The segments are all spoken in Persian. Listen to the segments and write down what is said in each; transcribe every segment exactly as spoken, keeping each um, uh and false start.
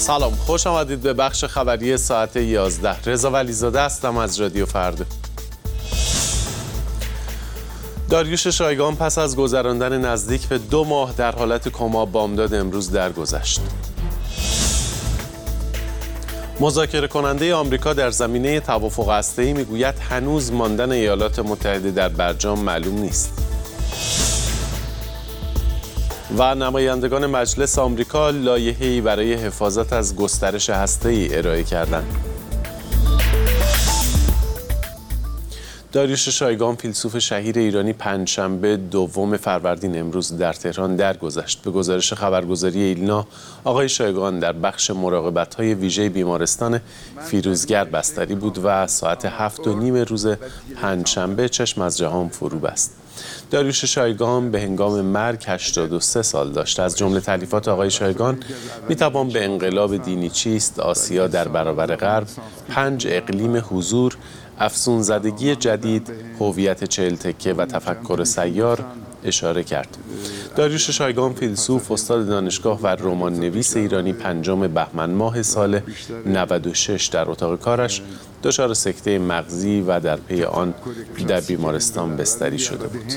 سلام، خوش آمدید به بخش خبری ساعت یازده. رضا ولیزاده هستم از رادیو فردا. داریوش شایگان پس از گذراندن نزدیک به دو ماه در حالت کما بامداد امروز درگذشت. مذاکره کننده آمریکا در زمینه توافق هسته‌ای میگوید هنوز ماندن ایالات متحده در برجام معلوم نیست. و نمایندگان مجلس آمریکا لایحه‌ای برای حفاظت از گسترش هسته‌ای ارائه کردند. داریوش شایگان فیلسوف شهیر ایرانی پنجشنبه دوم فروردین امروز در تهران درگذشت. به گزارش خبرگزاری ایلنا، آقای شایگان در بخش مراقبت‌های ویژه بیمارستان فیروزگر بستری بود و ساعت هفت و نیم روز پنجشنبه چشم از جهان فرو بست. داریوش شایگان به هنگام مرگ هشتاد و سه سال داشت. از جمله تألیفات آقای شایگان میتوان به انقلاب دینی چیست، آسیا در برابر غرب، پنج اقلیم حضور، افسون زدگی جدید، هویت چهل تکه و تفکر سیار اشاره کرد. داریوش شایگان فیلسوف، استاد دانشگاه و رمان نویس ایرانی پنجم بهمن ماه سال نود و شش در اتاق کارش دچار سکته مغزی و در پی آن در بیمارستان بستری شده بود.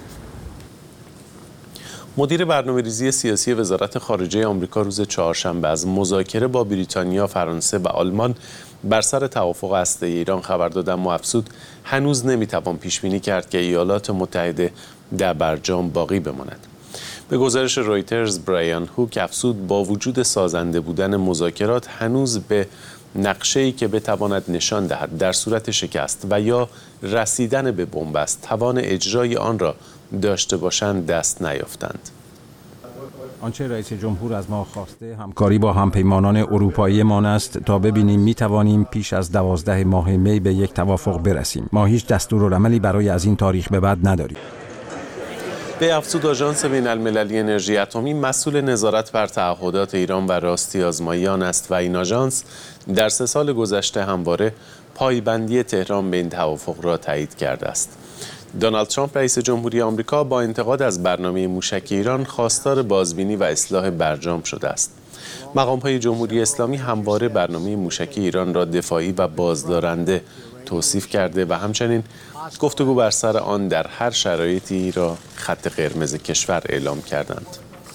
مدیر برنامه‌ریزی سیاسی وزارت خارجه آمریکا روز چهارشنبه از مذاکره با بریتانیا، فرانسه و آلمان بر سر توافق هسته‌ای ایران خبر داد، اما افزود هنوز نمیتوان پیش بینی کرد که ایالات متحده در برجام باقی بماند. به گزارش رویترز، برایان هوک افزود با وجود سازنده بودن مذاکرات هنوز به نقشه‌ای که بتواند نشان دهد در صورت شکست و یا رسیدن به بنبست توان اجرای آن را داشته باشند دست نیافتند. آنچه رئیس جمهور از ما خواسته همکاری با همپیمانان اروپایی ما است تا ببینیم می توانیم پیش از دوازده ماه می به یک توافق برسیم. ما هیچ دستورالعملی برای از این تاریخ به بعد نداریم. به افزود آژانس بین‌المللی انرژی اتمی مسئول نظارت بر تعهدات ایران و راستی آزمایی آن است و این آژانس در سه سال گذشته همواره پایبندی تهران به این توافق را تایید کرده است. دونالد ترامپ رئیس جمهوری آمریکا با انتقاد از برنامه موشک ایران خواستار بازبینی و اصلاح برجام شده است. مقام‌های جمهوری اسلامی همواره برنامه موشک ایران را دفاعی و بازدارنده توصیف کرده و همچنین گفتگو بر سر آن در هر شرایطی را خط قرمز کشور اعلام کردند.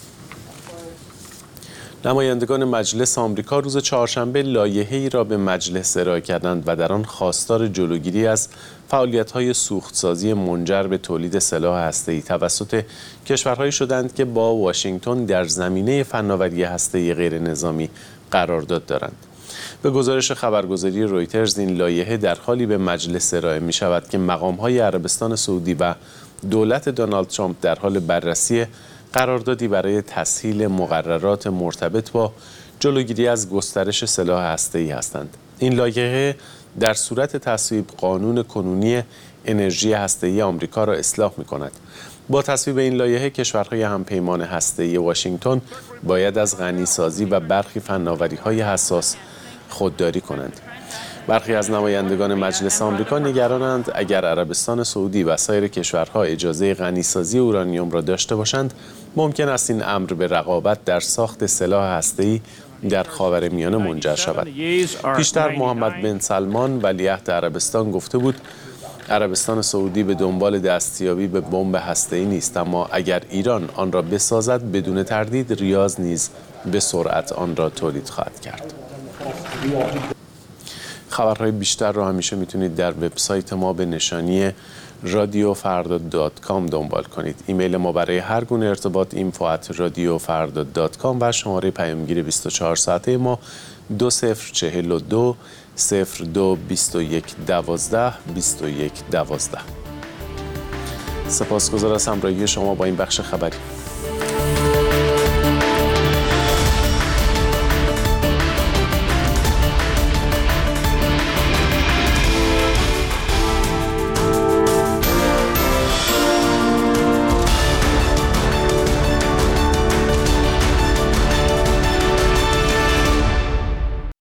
نمایندگان مجلس آمریکا روز چهارشنبه لایحه‌ای را به مجلس ارائه کردند و در آن خواستار جلوگیری از فعالیت‌های سوختسازی منجر به تولید سلاح هسته‌ای توسط کشورهایی شدند که با واشنگتن در زمینه فناوری هسته‌ای غیر نظامی قرارداد دارند. به گزارش خبرگزاری رویترز، این لایحه در حالی به مجلس ارائه می شود که مقام‌های عربستان سعودی و دولت دونالد ترامپ در حال بررسی قراردادی برای تسهیل مقررات مرتبط با جلوگیری از گسترش سلاح هسته‌ای هستند. این لایحه در صورت تصویب قانون کنونی انرژی هسته‌ای آمریکا را اصلاح می‌کند. با تصویب این لایحه کشورهای همپیمان هسته‌ای واشنگتن باید از غنی‌سازی و برخی فناوری‌های حساس خودداری کنند. برخی از نمایندگان مجلس آمریکا نگرانند اگر عربستان سعودی و سایر کشورها اجازه غنی‌سازی اورانیوم را داشته باشند، ممکن است این امر به رقابت در ساخت سلاح هسته‌ای در خاورمیانه منجر شود. پیشتر محمد بن سلمان ولیعهد عربستان گفته بود عربستان سعودی به دنبال دستیابی به بمب هسته‌ای نیست، اما اگر ایران آن را بسازد بدون تردید ریاض نیز به سرعت آن را تولید خواهد کرد. خبرهای بیشتر را همیشه میتونید در وبسایت ما به نشانی رادیو فردا دات کام دنبال کنید. ایمیل ما برای هر گونه ارتباط اینفو ات رادیو فردا دات کام و شماره پیامگیر بیست و چهار ساعته ما دو صفر چهل و دو صفر دو بیست و یک دوازده بیست و یک دوازده. سپاسگزار از همراهی شما با این بخش خبری.